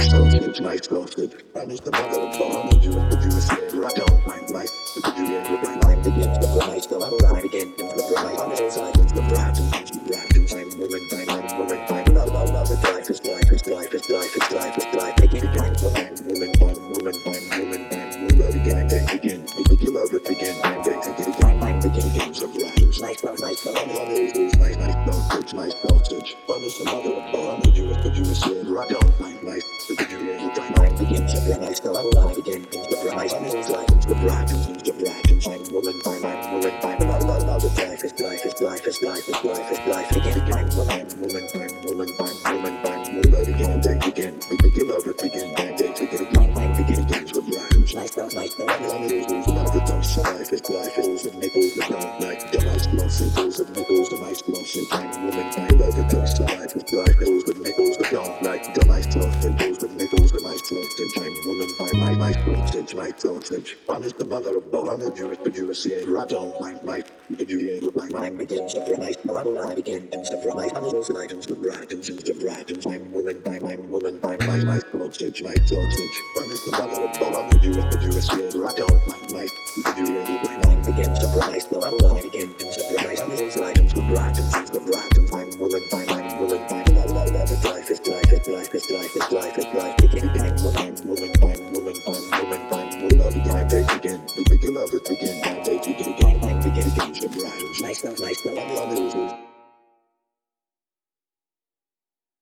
sausage, nice sausage. I'm just the mother of all the Jewish, but you say I don't mind life. But you get with my mind begins the price, the life again, the price. On the silence, the bride, I'm woman, I'm woman, I'm love, it's life, it's life, it's life, it's life, it's life, it's life. Take it again, I'm woman, I'm woman, I'm woman, I'm woman, again, take it again. If you love it again, I'm take it again, I'm taking again, some riders. Nice, nice, nice sausage. I'm just the mother of all the Jewish, but you say I don't mind life. But you get with my mind begins the price, the life again, the price. On the silence, the bride, I'm woman, I'm woman, I'm love, it's life, it's life, it's life, it's life, it's life, it's life. Again, I'm woman, I'm woman, I'm woman, again, take again. If you love it again, I'm take it again. I'm begin again, the bride. Nice, love it, don't say life, it's life, it's the nipples, the don't like the nice glossy, those the nipples, the nice glossy. I'm woman, I love it, don't say life, it's life, those the nipples, the don't like the nice glossy, those the nipples, the nice glossy. I'm woman, my nice glossy, my sausage. I'm just the mother of all the Jewish, but you say I don't mind life. But you get with my mind begins the nice model, I begin to surprise. I'm just like the bride, I'm woman, my nice sausage, my sausage. I'm just the mother of all the Jewish, but you say I don't mind life. But you get with my mind begins the price, the model, I begin to surprise. I'm just like the bride, I'm woman, love, it's life, it's life, it's life, it's life, it's life, it's life. Again, I'm woman, love again, take again. If you love it again, take it again. I'm begin again, the bride. Nice, I'm